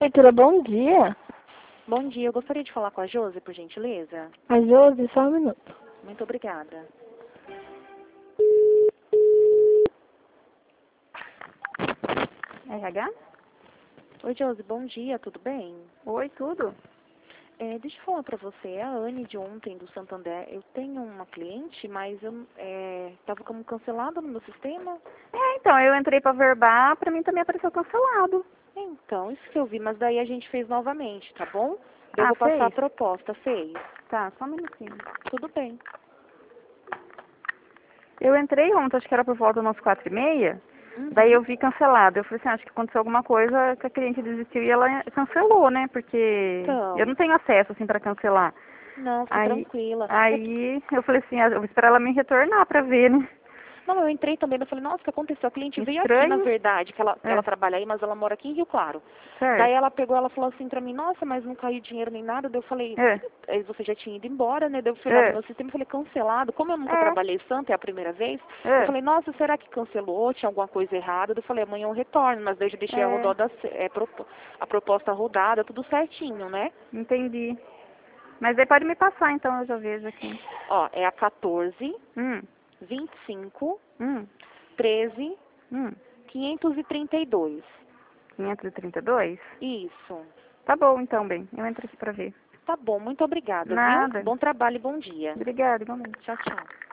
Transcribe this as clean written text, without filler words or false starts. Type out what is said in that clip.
Heitora, bom dia. Bom dia, eu gostaria de falar com a Josi, por gentileza. A Josi, só um minuto. Muito obrigada. RH? Oi, Josi, bom dia, tudo bem? Oi, tudo? Deixa eu falar pra você, é a Anne de ontem, do Santander. Eu tenho uma cliente, mas eu estava como cancelada no meu sistema. Então, eu entrei pra verbar, pra mim também apareceu cancelado. Então, isso que eu vi, mas daí a gente fez novamente, tá bom? Eu vou passar a fez? proposta, fez? Tá, só um minutinho. Tudo bem. Eu entrei ontem, acho que era por volta das 4h30, daí eu vi cancelado. Eu falei assim, acho que aconteceu alguma coisa que a cliente desistiu e ela cancelou, né? Porque Então, eu não tenho acesso, assim, pra cancelar. não, fica Aí, tranquila. aí eu falei assim, eu vou esperar ela me retornar pra ver, né? Não, eu entrei também, eu falei, nossa, o que aconteceu? A cliente veio aqui, na Estranho. verdade, que ela É. trabalha aí, mas ela mora aqui em Rio Claro. Certo. Daí ela pegou, ela falou assim pra mim, nossa, mas não caiu dinheiro nem nada. Daí eu falei, aí você já tinha ido embora, né? Daí eu fui lá no meu sistema e falei, cancelado. Como eu nunca trabalhei Santa, é a primeira vez, eu falei, nossa, será que cancelou? Tinha alguma coisa errada? Daí eu falei, amanhã eu retorno, mas daí eu já deixei a proposta rodada, tudo certinho, né? Entendi. Mas aí pode me passar, então, eu já vejo aqui. Ó, é a 14, Hum, 25, hum, 13, hum. 532. 532? Isso. Tá bom, então, bem. Eu entro aqui pra ver. Tá bom, muito obrigada, viu? Nada. Bom trabalho e bom dia. Obrigada, igualmente. Tchau, tchau.